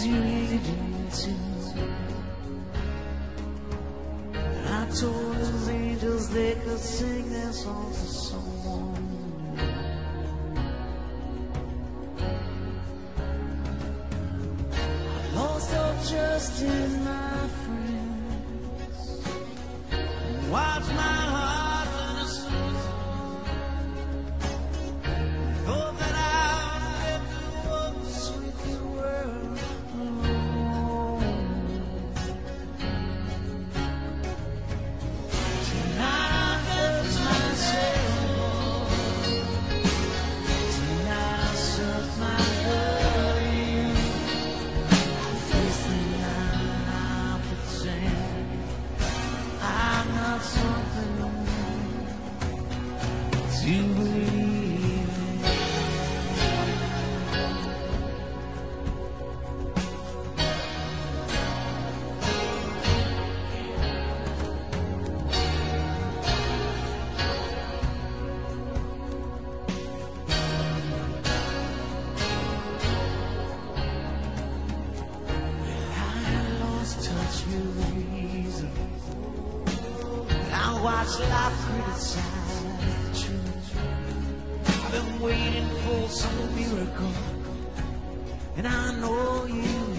easy reading too. And I told those angels they could sing their songs to someone new. I lost all trust in my friends and watched my heart run astray. Thought that I would never walk this wicked world alone. Tonight I curse myself. Tonight I search my hurting. I face the night, I pretend I'm not something to believe in. I lost touch with reason. I watched life criticize the truth. I've been waiting for some miracle, and I know you